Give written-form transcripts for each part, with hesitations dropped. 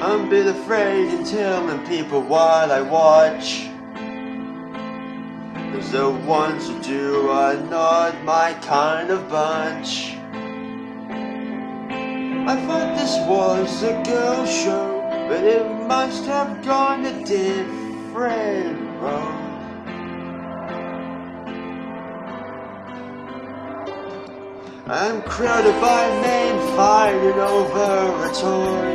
I'm a bit afraid in telling people what I watch, 'cause the ones who do are not my kind of bunch. I thought this was a girl show, but it must have gone a different road. I'm crowded by men fighting over a toy,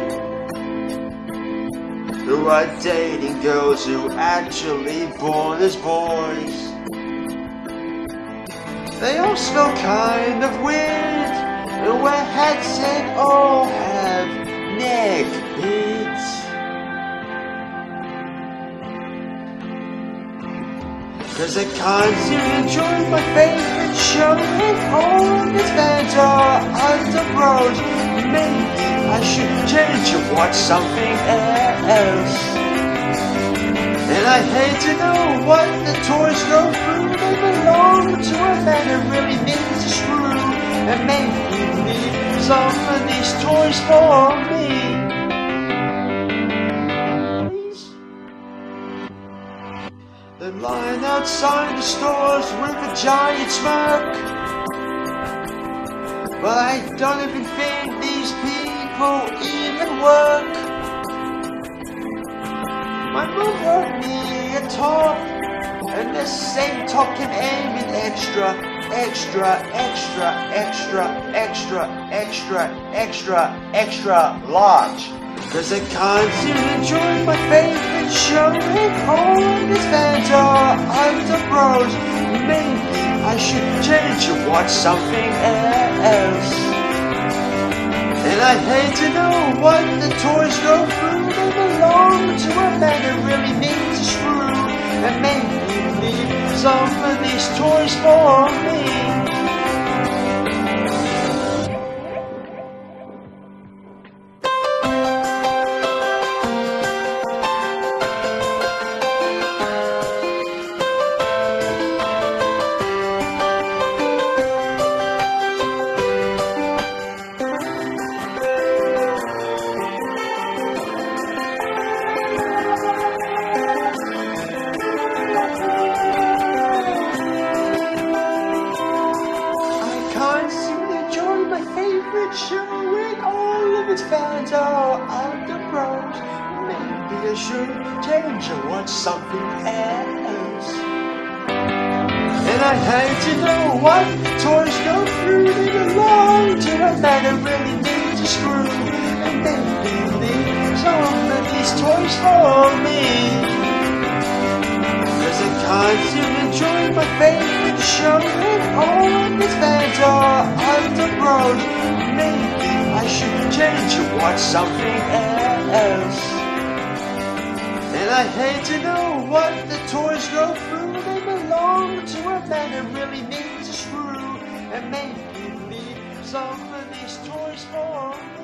who are dating girls who actually born as boys. They all smell kind of weird and wear hats and all have neck beads. Cause I can't seem to enjoy my favorite show, and all its fans are underbrows. Maybe I should change and watch something else. And I hate to know what the toys go through. They belong to a man who really needs a screw, and maybe leave some of these toys for me. The line outside the stores with a giant smirk, but I don't even think these people even work. My mom bought me a top, and the same top can aim in extra, extra, extra, extra, extra, extra, extra, extra large. 'Cause I can't seem to enjoy my favorite show, and all its fans are underbrows. Maybe I should change and watch something else. And I hate to know what the toys go through. They belong to a man who really needs a screw, and maybe leave some of these toys for me. Show and all of its fans are underbrows. Maybe I should change and watch something else. And I hate to know what the toys go through. They belong to a man who really needs a screw, and maybe leave some of these toys for me. 'Cause I can't seem to enjoy my favorite show, and all of its fans are underbrows. Maybe I should change and watch something else. And I hate to know what the toys go through. They belong to a man who really needs a screw, and maybe leave some of these toys for me.